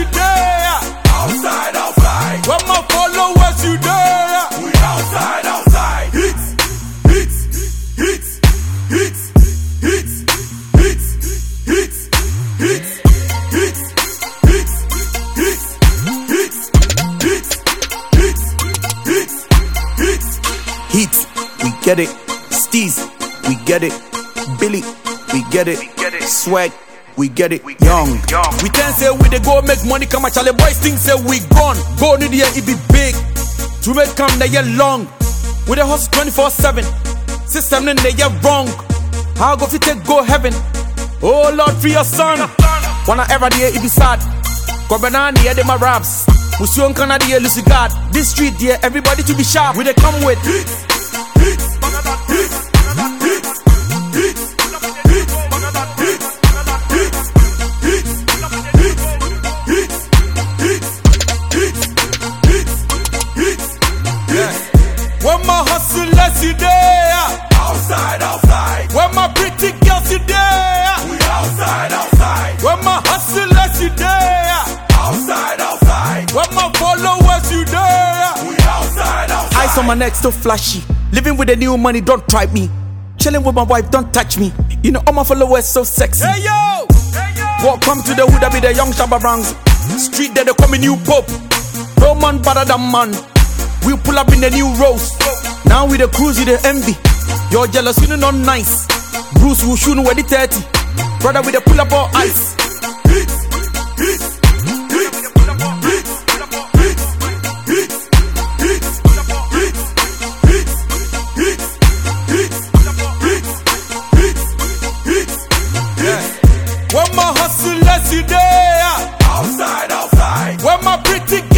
you there. Outside, outside. When my followers you there. We outside, outside. Hits, hits, hits, hits, hits, hits, hits, hits, hits, hits, hits, hits, hits, hits, hits, hits. Heat, we get it. Steez, we get it. Billy, we get it. Swag, we get it. Young. We can say we dey go make money, come at Charlie boys think say we gone. Go need the it be big. To make come the year long. We dey hustle 24/7. System in the year wrong. How go fit take go heaven? Oh Lord, free your son. Wanna ever the it be sad. Governor the de my raps. Musuon kana the Lucy God. This street here, everybody to be sharp. We dey come with Hits, hits, hits, hits, hits, hits, hits, hits, hits, hits, hits, hits, hits, hits, hits. when my hustlers you there. Outside, outside. When my pretty girls you there. We outside, outside. When my hustlers you there. Outside, outside. When my followers you there. We outside, outside. Eyes on my neck still flashy. Living with the new money, don't try me. Chilling with my wife, don't touch me. You know all my followers so sexy. Hey yo! Welcome to the hood, I be the young Shabba Brangs. Street there they call me new pope. No man better than man. We pull up in the new rose. Now we the cruise, you the envy. You're jealous, you know not nice. Bruce will shoot with the 30. Brother with the pull up all ice. Hits, hits, hits, hits, hits, hits, hits, hits, hits, hits, hits, hits, hits, hits. When my hustlers you there. Outside, outside. When my pretty